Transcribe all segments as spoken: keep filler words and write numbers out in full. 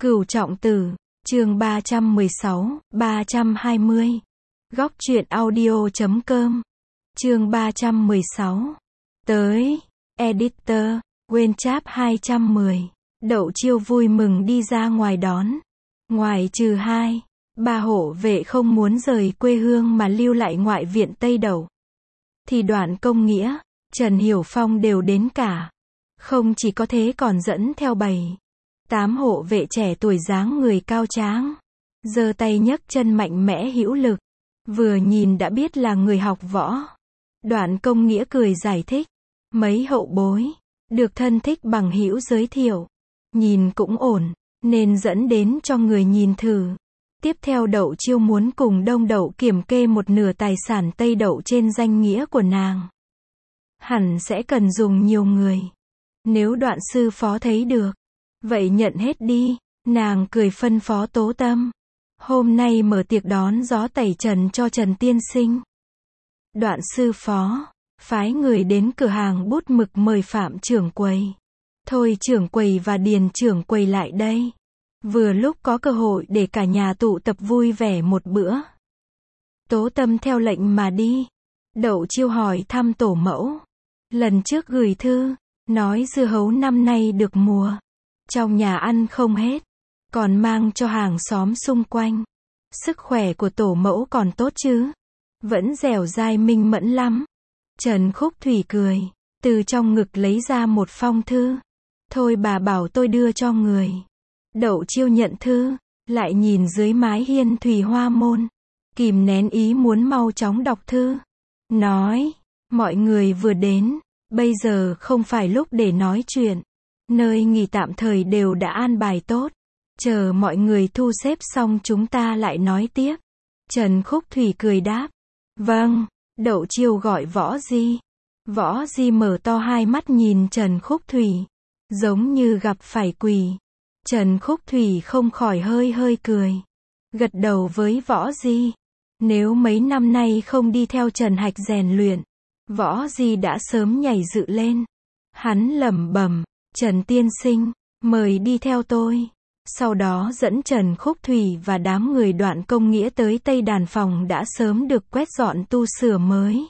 Cửu Trọng Tử, chương ba trăm mười sáu, ba trăm hai mươi. Góc truyện audio chấm com. Chương ba trăm mười sáu. Tới, editor, quên chap hai trăm mười. Đậu Chiêu vui mừng đi ra ngoài đón. Ngoài trừ hai, ba hộ vệ không muốn rời quê hương mà lưu lại ngoại viện Tây Đậu, thì Đoạn Công Nghĩa, Trần Hiểu Phong đều đến cả. Không chỉ có thế còn dẫn theo bảy, tám hộ vệ trẻ tuổi dáng người cao tráng, giơ tay nhấc chân mạnh mẽ hữu lực, vừa nhìn đã biết là người học võ. Đoạn Công Nghĩa cười giải thích, mấy hậu bối, được thân thích bằng hữu giới thiệu, nhìn cũng ổn, nên dẫn đến cho người nhìn thử. Tiếp theo Đậu Chiêu muốn cùng Đông Đậu kiểm kê một nửa tài sản Tây Đậu trên danh nghĩa của nàng. Hẳn sẽ cần dùng nhiều người. Nếu Đoạn sư phó thấy được, vậy nhận hết đi. Nàng cười phân phó Tố Tâm, hôm nay mở tiệc đón gió tẩy trần cho Trần tiên sinh. Đoạn sư phó phái người đến cửa hàng bút mực mời Phạm trưởng quầy, Thôi trưởng quầy và Điền trưởng quầy lại đây. Vừa lúc có cơ hội để cả nhà tụ tập vui vẻ một bữa. Tố Tâm theo lệnh mà đi. Đậu Chiêu hỏi thăm tổ mẫu. Lần trước gửi thư, nói dưa hấu năm nay được mùa, trong nhà ăn không hết, còn mang cho hàng xóm xung quanh. Sức khỏe của tổ mẫu còn tốt chứ? Vẫn dẻo dai minh mẫn lắm. Trần Khúc Thủy cười, từ trong ngực lấy ra một phong thư. Thôi bà bảo tôi đưa cho người. Đậu Chiêu nhận thư, lại nhìn dưới mái hiên thủy hoa môn, kìm nén ý muốn mau chóng đọc thư. Nói, mọi người vừa đến, bây giờ không phải lúc để nói chuyện. Nơi nghỉ tạm thời đều đã an bài tốt. Chờ mọi người thu xếp xong chúng ta lại nói tiếp. Trần Khúc Thủy cười đáp. Vâng. Đậu Chiêu gọi Võ Di. Võ Di mở to hai mắt nhìn Trần Khúc Thủy, giống như gặp phải quỷ. Trần Khúc Thủy không khỏi hơi hơi cười, gật đầu với Võ Di. Nếu mấy năm nay không đi theo Trần Hạch rèn luyện, Võ Di đã sớm nhảy dựng lên. Hắn lẩm bẩm, Trần tiên sinh, mời đi theo tôi. Sau đó dẫn Trần Khúc Thủy và đám người Đoạn Công Nghĩa tới Tây Đàn phòng đã sớm được quét dọn tu sửa mới.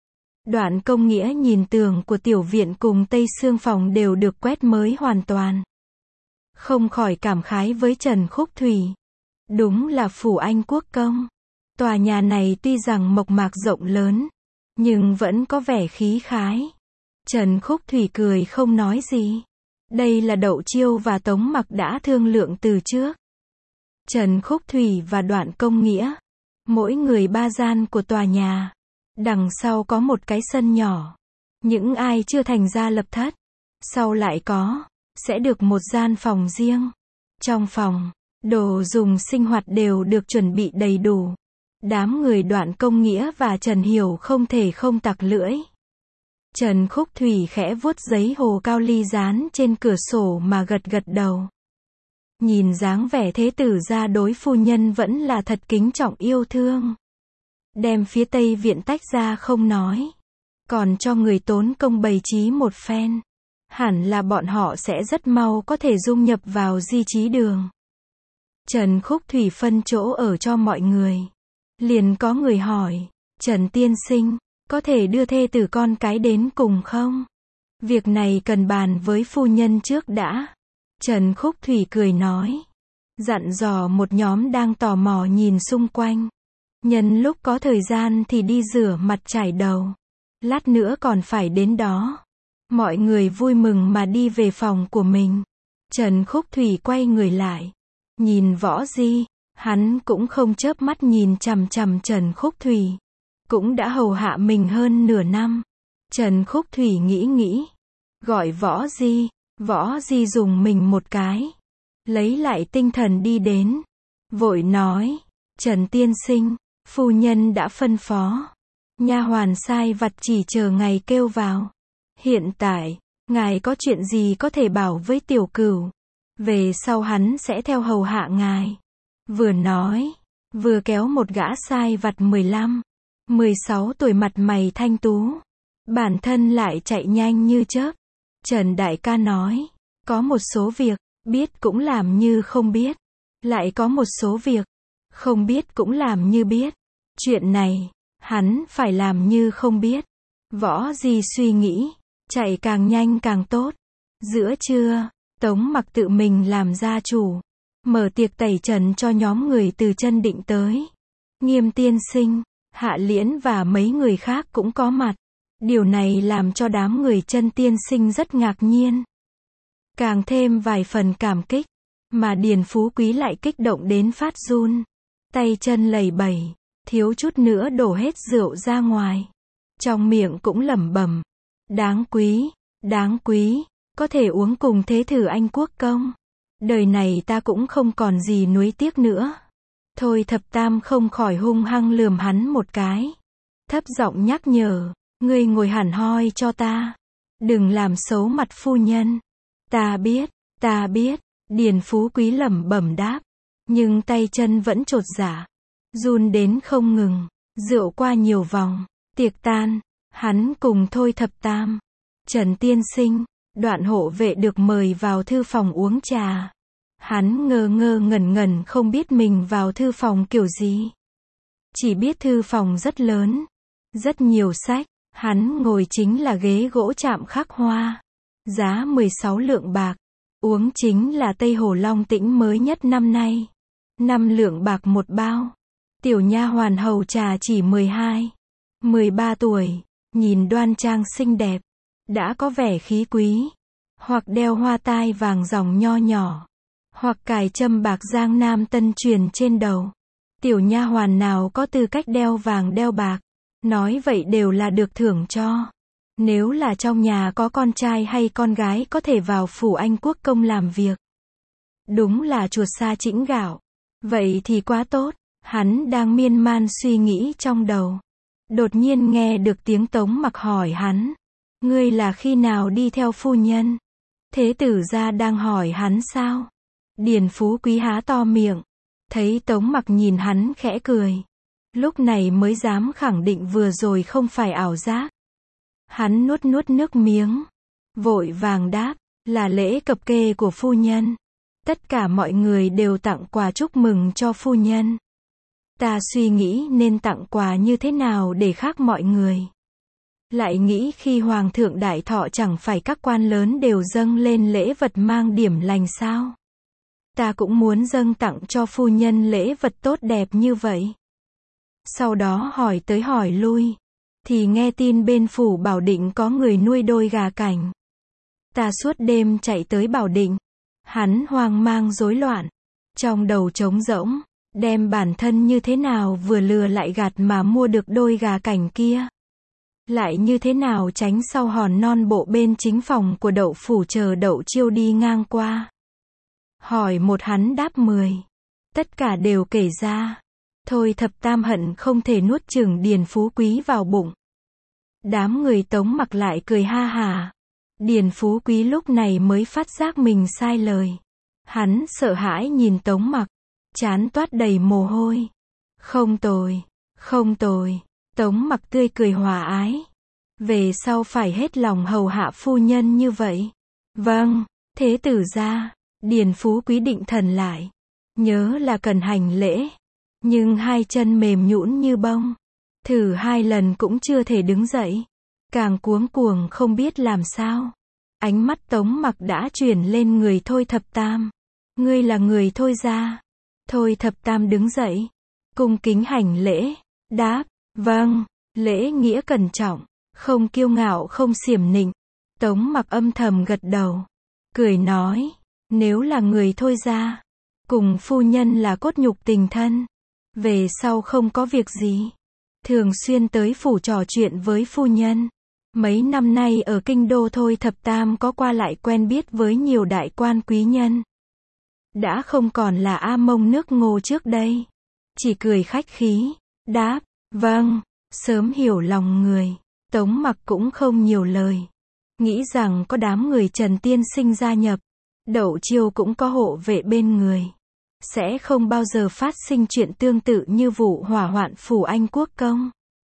Đoạn Công Nghĩa nhìn tường của tiểu viện cùng Tây Xương phòng đều được quét mới hoàn toàn. Không khỏi cảm khái với Trần Khúc Thủy. Đúng là phủ Anh quốc công. Tòa nhà này tuy rằng mộc mạc rộng lớn, nhưng vẫn có vẻ khí khái. Trần Khúc Thủy cười không nói gì. Đây là Đậu Chiêu và Tống Mặc đã thương lượng từ trước. Trần Khúc Thủy và Đoạn Công Nghĩa, mỗi người ba gian của tòa nhà. Đằng sau có một cái sân nhỏ. Những ai chưa thành gia lập thất, sau lại có, sẽ được một gian phòng riêng. Trong phòng, đồ dùng sinh hoạt đều được chuẩn bị đầy đủ. Đám người Đoạn Công Nghĩa và Trần Hiểu không thể không tặc lưỡi. Trần Khúc Thủy khẽ vuốt giấy hồ cao ly dán trên cửa sổ mà gật gật đầu. Nhìn dáng vẻ thế tử gia đối phu nhân vẫn là thật kính trọng yêu thương. Đem phía Tây viện tách ra không nói, còn cho người tốn công bày trí một phen. Hẳn là bọn họ sẽ rất mau có thể dung nhập vào Di Trí Đường. Trần Khúc Thủy phân chỗ ở cho mọi người. Liền có người hỏi, Trần tiên sinh, có thể đưa thê tử con cái đến cùng không? Việc này cần bàn với phu nhân trước đã. Trần Khúc Thủy cười nói, dặn dò một nhóm đang tò mò nhìn xung quanh. Nhân lúc có thời gian thì đi rửa mặt chải đầu. Lát nữa còn phải đến đó. Mọi người vui mừng mà đi về phòng của mình. Trần Khúc Thủy quay người lại, nhìn Võ Di. Hắn cũng không chớp mắt nhìn chằm chằm Trần Khúc Thủy. Cũng đã hầu hạ mình hơn nửa năm. Trần Khúc Thủy nghĩ nghĩ, gọi Võ Di. Võ Di dùng mình một cái, lấy lại tinh thần đi đến, vội nói, Trần tiên sinh, phu nhân đã phân phó. Nha hoàn sai vặt chỉ chờ ngày kêu vào. Hiện tại, ngài có chuyện gì có thể bảo với tiểu cửu. Về sau hắn sẽ theo hầu hạ ngài. Vừa nói, vừa kéo một gã sai vặt mười lăm, mười sáu tuổi mặt mày thanh tú. Bản thân lại chạy nhanh như chớp. Trần đại ca nói, có một số việc, biết cũng làm như không biết. Lại có một số việc, không biết cũng làm như biết. Chuyện này, hắn phải làm như không biết. Võ Di suy nghĩ, chạy càng nhanh càng tốt. Giữa trưa, Tống Mặc tự mình làm gia chủ, mở tiệc tẩy trần cho nhóm người từ Chân Định tới. Nghiêm tiên sinh, Hạ Liễn và mấy người khác cũng có mặt. Điều này làm cho đám người Chân tiên sinh rất ngạc nhiên. Càng thêm vài phần cảm kích, mà Điền Phú Quý lại kích động đến phát run. Tay chân lầy bẩy, thiếu chút nữa đổ hết rượu ra ngoài. Trong miệng cũng lẩm bẩm, đáng quý, đáng quý, có thể uống cùng thế thử anh quốc công. Đời này ta cũng không còn gì nuối tiếc nữa. Thôi Thập Tam không khỏi hung hăng lườm hắn một cái. Thấp giọng nhắc nhở, ngươi ngồi hẳn hoi cho ta. Đừng làm xấu mặt phu nhân. Ta biết, ta biết, Điền Phú Quý lẩm bẩm đáp. Nhưng tay chân vẫn chột dạ, run đến không ngừng. Rượu qua nhiều vòng, tiệc tan, hắn cùng Thôi Thập Tam, Trần tiên sinh, Đoạn hộ vệ được mời vào thư phòng uống trà. Hắn ngơ ngơ ngẩn ngẩn không biết mình vào thư phòng kiểu gì. Chỉ biết thư phòng rất lớn, rất nhiều sách, hắn ngồi chính là ghế gỗ chạm khắc hoa. Giá mười sáu lượng bạc, uống chính là Tây Hồ Long Tĩnh mới nhất năm nay. năm lượng bạc một bao. Tiểu nha hoàn hầu trà chỉ mười hai, mười ba tuổi, nhìn đoan trang xinh đẹp, đã có vẻ khí quý, hoặc đeo hoa tai vàng dòng nho nhỏ, hoặc cài châm bạc Giang Nam Tân truyền trên đầu. Tiểu nha hoàn nào có tư cách đeo vàng đeo bạc, nói vậy đều là được thưởng cho. Nếu là trong nhà có con trai hay con gái có thể vào phủ anh quốc công làm việc. Đúng là chuột sa chĩnh gạo. Vậy thì quá tốt. Hắn đang miên man suy nghĩ trong đầu. Đột nhiên nghe được tiếng Tống Mặc hỏi hắn. Ngươi là khi nào đi theo phu nhân? Thế tử gia đang hỏi hắn sao? Điền Phú Quý há to miệng. Thấy Tống Mặc nhìn hắn khẽ cười. Lúc này mới dám khẳng định vừa rồi không phải ảo giác. Hắn nuốt nuốt nước miếng. Vội vàng đáp. Là lễ cập kê của phu nhân. Tất cả mọi người đều tặng quà chúc mừng cho phu nhân. Ta suy nghĩ nên tặng quà như thế nào để khác mọi người. Lại nghĩ khi Hoàng thượng đại thọ chẳng phải các quan lớn đều dâng lên lễ vật mang điểm lành sao. Ta cũng muốn dâng tặng cho phu nhân lễ vật tốt đẹp như vậy. Sau đó hỏi tới hỏi lui. Thì nghe tin bên phủ Bảo Định có người nuôi đôi gà cảnh. Ta suốt đêm chạy tới Bảo Định. Hắn hoang mang rối loạn. Trong đầu trống rỗng. Đem bản thân như thế nào vừa lừa lại gạt mà mua được đôi gà cảnh kia. Lại như thế nào tránh sau hòn non bộ bên chính phòng của Đậu phủ chờ Đậu Chiêu đi ngang qua. Hỏi một hắn đáp mười. Tất cả đều kể ra. Thôi Thập Tam hận không thể nuốt chửng Điền Phú Quý vào bụng. Đám người Tống Mặc lại cười ha hà. Điền Phú Quý lúc này mới phát giác mình sai lời. Hắn sợ hãi nhìn Tống Mặc. Chán toát đầy mồ hôi. Không tồi, không tồi. Tống Mặc tươi cười hòa ái. Về sau phải hết lòng hầu hạ phu nhân như vậy. Vâng, thế tử gia. Điền Phú Quý định thần lại. Nhớ là cần hành lễ. Nhưng hai chân mềm nhũn như bông. Thử hai lần cũng chưa thể đứng dậy. Càng cuống cuồng không biết làm sao. Ánh mắt Tống Mặc đã chuyển lên người Thôi Thập Tam. Ngươi là người Thôi gia. Thôi Thập Tam đứng dậy. Cung kính hành lễ. Đáp. Vâng. Lễ nghĩa cẩn trọng. Không kiêu ngạo không xiểm nịnh. Tống Mặc âm thầm gật đầu. Cười nói. Nếu là người Thôi gia. Cùng phu nhân là cốt nhục tình thân. Về sau không có việc gì. Thường xuyên tới phủ trò chuyện với phu nhân. Mấy năm nay ở kinh đô Thôi Thập Tam có qua lại quen biết với nhiều đại quan quý nhân. Đã không còn là A Mông nước Ngô trước đây. Chỉ cười khách khí. Đáp. Vâng. Sớm hiểu lòng người. Tống Mặc cũng không nhiều lời. Nghĩ rằng có đám người Trần tiên sinh gia nhập. Đậu Chiêu cũng có hộ vệ bên người. Sẽ không bao giờ phát sinh chuyện tương tự như vụ hỏa hoạn phủ anh quốc công.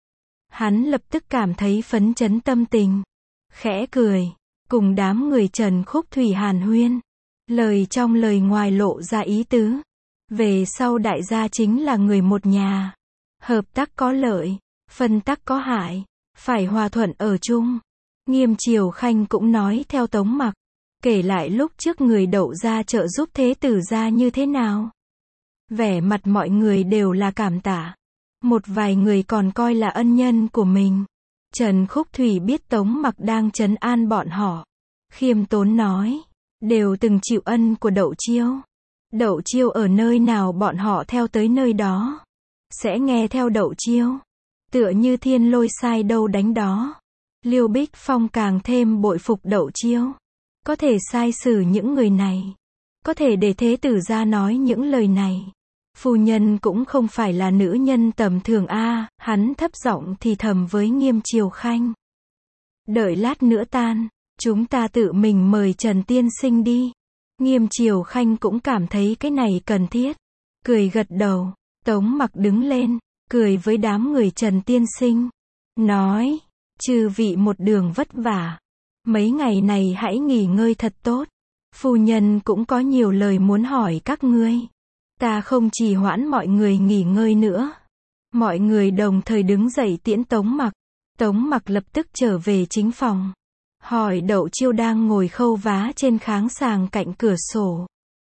Hắn lập tức cảm thấy phấn chấn tâm tình. Khẽ cười. Cùng đám người Trần Khúc Thủy hàn huyên. Lời trong lời ngoài lộ ra ý tứ. Về sau đại gia chính là người một nhà. Hợp tác có lợi, phân tác có hại, phải hòa thuận ở chung. Nghiêm Triều Khanh cũng nói theo Tống Mặc, kể lại lúc trước người Đậu gia trợ giúp thế tử gia như thế nào. Vẻ mặt mọi người đều là cảm tạ. Một vài người còn coi là ân nhân của mình. Trần Khúc Thủy biết Tống Mặc đang trấn an bọn họ. Khiêm tốn nói, đều từng chịu ân của Đậu Chiêu. Đậu Chiêu ở nơi nào bọn họ theo tới nơi đó. Sẽ nghe theo Đậu Chiêu. Tựa như thiên lôi sai đâu đánh đó. Liêu Bích Phong càng thêm bội phục Đậu Chiêu. Có thể sai xử những người này. Có thể để thế tử gia nói những lời này. Phu nhân cũng không phải là nữ nhân tầm thường a, hắn thấp giọng thì thầm với Nghiêm Triều Khanh. Đợi lát nữa tan, chúng ta tự mình mời Trần tiên sinh đi. Nghiêm Triều Khanh cũng cảm thấy cái này cần thiết. Cười gật đầu, Tống Mặc đứng lên, cười với đám người Trần tiên sinh. Nói, chư vị một đường vất vả. Mấy ngày này hãy nghỉ ngơi thật tốt. Phu nhân cũng có nhiều lời muốn hỏi các ngươi. Ta không trì hoãn mọi người nghỉ ngơi nữa. Mọi người đồng thời đứng dậy tiễn Tống Mặc. Tống Mặc lập tức trở về chính phòng. Hỏi Đậu Chiêu đang ngồi khâu vá trên kháng sàng cạnh cửa sổ.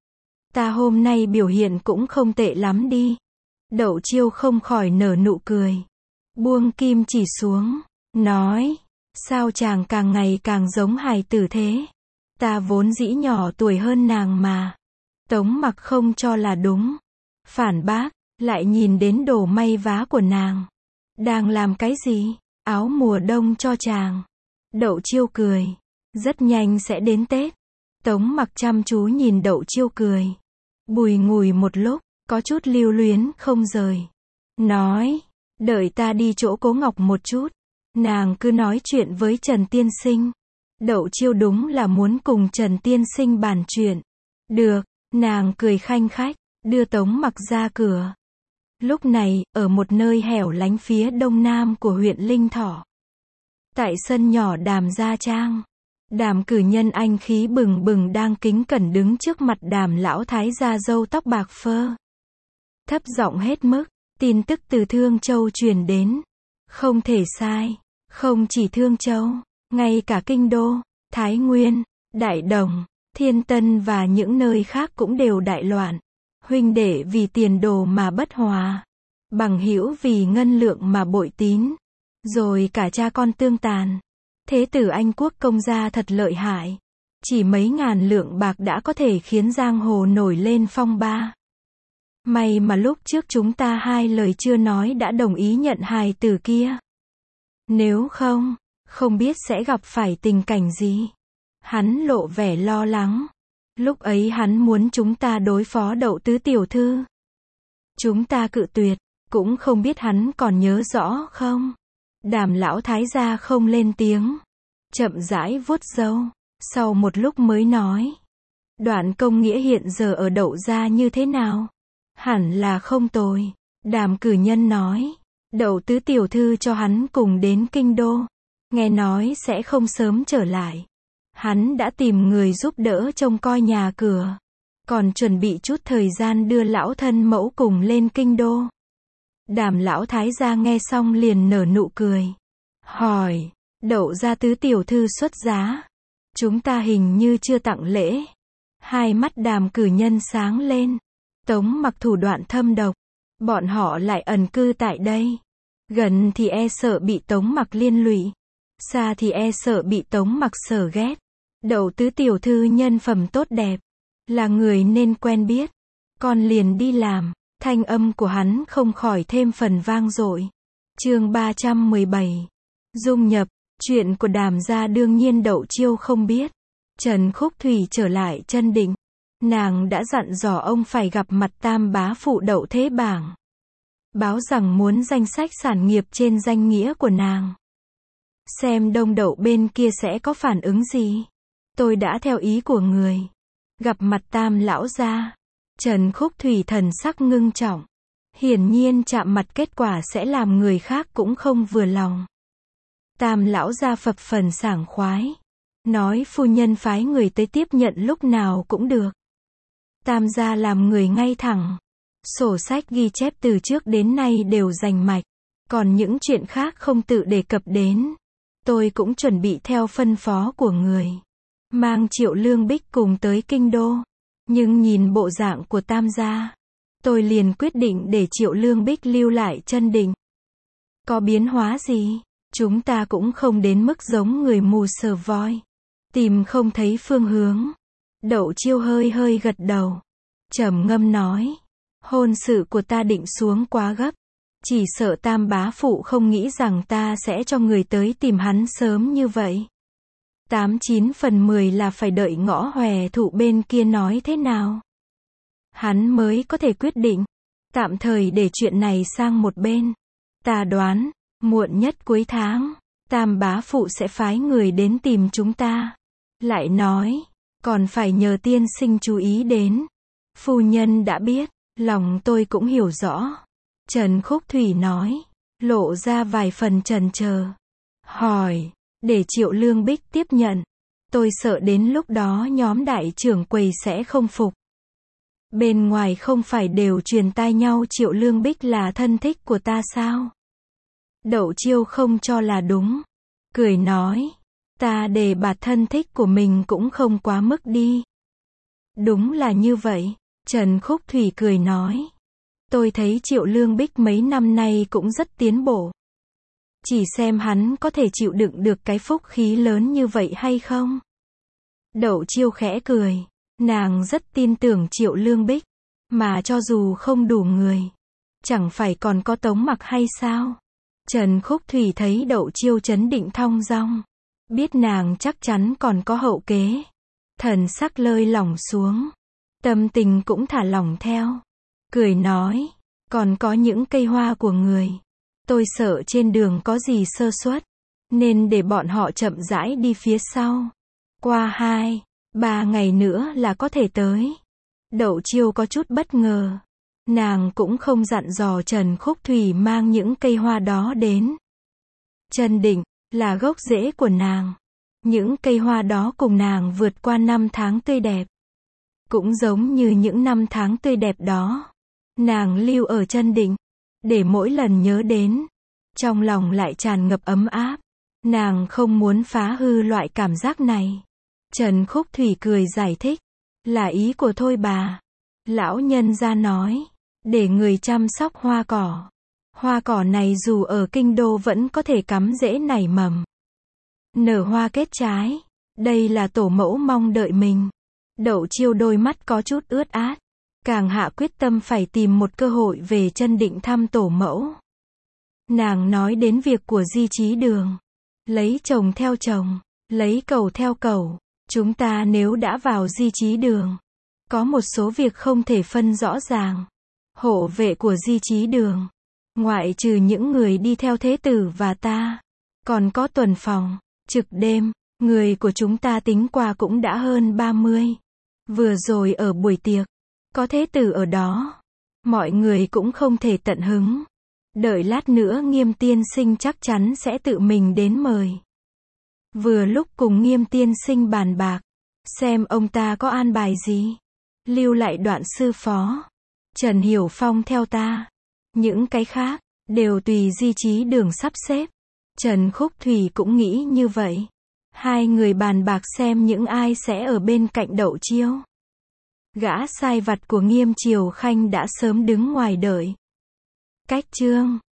Ta hôm nay biểu hiện cũng không tệ lắm đi. Đậu Chiêu không khỏi nở nụ cười. Buông kim chỉ xuống. Nói, sao chàng càng ngày càng giống hài tử thế. Ta vốn dĩ nhỏ tuổi hơn nàng mà. Tống Mặc không cho là đúng. Phản bác, lại nhìn đến đồ may vá của nàng. Đang làm cái gì? Áo mùa đông cho chàng. Đậu Chiêu cười. Rất nhanh sẽ đến Tết. Tống Mặc chăm chú nhìn Đậu Chiêu cười. Bùi ngùi một lúc, có chút lưu luyến không rời. Nói, đợi ta đi chỗ Cố Ngọc một chút. Nàng cứ nói chuyện với Trần tiên sinh. Đậu Chiêu đúng là muốn cùng Trần tiên sinh bàn chuyện. Được, nàng cười khanh khách, đưa Tống Mặc ra cửa. Lúc này, ở một nơi hẻo lánh phía đông nam của huyện Linh Thọ. Tại sân nhỏ Đàm gia trang. Đàm cử nhân anh khí bừng bừng đang kính cẩn đứng trước mặt Đàm lão thái gia râu tóc bạc phơ. Thấp giọng hết mức, tin tức từ Thương Châu truyền đến. Không thể sai, không chỉ Thương Châu, ngay cả Kinh Đô, Thái Nguyên, Đại Đồng, Thiên Tân và những nơi khác cũng đều đại loạn. Huynh đệ vì tiền đồ mà bất hòa. Bằng hữu vì ngân lượng mà bội tín. Rồi cả cha con tương tàn. Thế tử Anh quốc công gia thật lợi hại. Chỉ mấy ngàn lượng bạc đã có thể khiến giang hồ nổi lên phong ba. May mà lúc trước chúng ta hai lời chưa nói đã đồng ý nhận hài tử kia. Nếu không, không biết sẽ gặp phải tình cảnh gì. Hắn lộ vẻ lo lắng. Lúc ấy hắn muốn chúng ta đối phó Đậu tứ tiểu thư. Chúng ta cự tuyệt, cũng không biết hắn còn nhớ rõ không. Đàm lão thái gia không lên tiếng. Chậm rãi vuốt râu. Sau một lúc mới nói. Đoạn công nghĩa hiện giờ ở Đậu gia như thế nào? Hẳn là không tồi. Đàm cử nhân nói. Đậu tứ tiểu thư cho hắn cùng đến Kinh Đô. Nghe nói sẽ không sớm trở lại. Hắn đã tìm người giúp đỡ trông coi nhà cửa. Còn chuẩn bị chút thời gian đưa lão thân mẫu cùng lên Kinh Đô. Đàm lão thái gia nghe xong liền nở nụ cười. Hỏi, Đậu gia tứ tiểu thư xuất giá. Chúng ta hình như chưa tặng lễ. Hai mắt Đàm cử nhân sáng lên. Tống Mặc thủ đoạn thâm độc. Bọn họ lại ẩn cư tại đây. Gần thì e sợ bị Tống Mặc liên lụy. Xa thì e sợ bị Tống Mặc sở ghét. Đậu tứ tiểu thư nhân phẩm tốt đẹp. Là người nên quen biết. Con liền đi làm. Thanh âm của hắn không khỏi thêm phần vang dội. Chương ba trăm mười bảy. Dung nhập. Chuyện của Đàm gia đương nhiên Đậu Chiêu không biết. Trần Khúc Thủy trở lại Chân Định. Nàng đã dặn dò ông phải gặp mặt tam bá phụ Đậu Thế Bảng. Báo rằng muốn danh sách sản nghiệp trên danh nghĩa của nàng. Xem Đông Đậu bên kia sẽ có phản ứng gì. Tôi đã theo ý của người. Gặp mặt tam lão gia. Trần Khúc Thủy thần sắc ngưng trọng. Hiển nhiên chạm mặt kết quả sẽ làm người khác cũng không vừa lòng. Tam lão gia phập phồng sảng khoái. nói phu nhân phái người tới tiếp nhận lúc nào cũng được. Tam gia làm người ngay thẳng. Sổ sách ghi chép từ trước đến nay đều rành mạch. Còn những chuyện khác không tự đề cập đến. Tôi cũng chuẩn bị theo phân phó của người. Mang Triệu Lương Bích cùng tới kinh đô. Nhưng nhìn bộ dạng của Tam gia, tôi liền quyết định để Triệu Lương Bích lưu lại Chân Định. Có biến hóa gì? Chúng ta cũng không đến mức giống người mù sờ voi. Tìm không thấy phương hướng. Đậu Chiêu hơi hơi gật đầu. Trầm ngâm nói. Hôn sự của ta định xuống quá gấp. Chỉ sợ Tam bá phụ không nghĩ rằng ta sẽ cho người tới tìm hắn sớm như vậy. Tám chín phần mười là phải đợi Ngõ Hòe Thụ bên kia nói thế nào. Hắn mới có thể quyết định. Tạm thời để chuyện này sang một bên. Ta đoán, muộn nhất cuối tháng, Tam bá phụ sẽ phái người đến tìm chúng ta. Lại nói, còn phải nhờ tiên sinh chú ý đến. Phu nhân đã biết, lòng tôi cũng hiểu rõ. Trần Khúc Thủy nói, lộ ra vài phần chần chờ. Hỏi, để Triệu Lương Bích tiếp nhận. Tôi sợ đến lúc đó nhóm đại trưởng quầy sẽ không phục. Bên ngoài không phải đều truyền tai nhau Triệu Lương Bích là thân thích của ta sao? Đậu Chiêu không cho là đúng. Cười nói, ta đề bạt thân thích của mình cũng không quá mức đi. Đúng là như vậy. Trần Khúc Thủy cười nói. Tôi thấy Triệu Lương Bích mấy năm nay cũng rất tiến bộ. Chỉ xem hắn có thể chịu đựng được cái phúc khí lớn như vậy hay không? Đậu Chiêu khẽ cười. Nàng rất tin tưởng Triệu Lương Bích. Mà cho dù không đủ người, chẳng phải còn có Tống Mặc hay sao? Trần Khúc Thủy thấy Đậu Chiêu trấn định thong dong. Biết nàng chắc chắn còn có hậu kế. Thần sắc lơi lỏng xuống. Tâm tình cũng thả lỏng theo. Cười nói, còn có những cây hoa của người. Tôi sợ trên đường có gì sơ suất. Nên để bọn họ chậm rãi đi phía sau. Qua hai, ba ngày nữa là có thể tới. Đậu Chiêu có chút bất ngờ. Nàng cũng không dặn dò Trần Khúc Thủy mang những cây hoa đó đến. Chân Định là gốc rễ của nàng. Những cây hoa đó cùng nàng vượt qua năm tháng tươi đẹp. Cũng giống như những năm tháng tươi đẹp đó. Nàng lưu ở Chân Định. Để mỗi lần nhớ đến, trong lòng lại tràn ngập ấm áp. Nàng không muốn phá hư loại cảm giác này. Trần Khúc Thủy cười giải thích. Là ý của thôi bà. Lão nhân gia nói. Để người chăm sóc hoa cỏ. Hoa cỏ này dù ở kinh đô vẫn có thể cắm rễ nảy mầm. Nở hoa kết trái. Đây là tổ mẫu mong đợi mình. Đậu Chiêu đôi mắt có chút ướt át. Càng hạ quyết tâm phải tìm một cơ hội về Chân Định thăm tổ mẫu. Nàng nói đến việc của Di Chí Đường. Lấy chồng theo chồng. Lấy cầu theo cầu. Chúng ta nếu đã vào Di Chí Đường. Có một số việc không thể phân rõ ràng. Hộ vệ của Di Chí Đường. Ngoại trừ những người đi theo thế tử và ta. Còn có tuần phòng, trực đêm. Người của chúng ta tính qua cũng đã hơn ba mươi. Vừa rồi ở buổi tiệc. Có thế tử ở đó. Mọi người cũng không thể tận hứng. Đợi lát nữa Nghiêm tiên sinh chắc chắn sẽ tự mình đến mời. Vừa lúc cùng Nghiêm tiên sinh bàn bạc. Xem ông ta có an bài gì. Lưu lại đoạn sư phó. Trần Hiểu Phong theo ta. Những cái khác, đều tùy Di Chí Đường sắp xếp. Trần Khúc Thủy cũng nghĩ như vậy. Hai người bàn bạc xem những ai sẽ ở bên cạnh Đậu Chiêu. Gã sai vặt của Nghiêm Triều Khanh đã sớm đứng ngoài đợi. Cách chương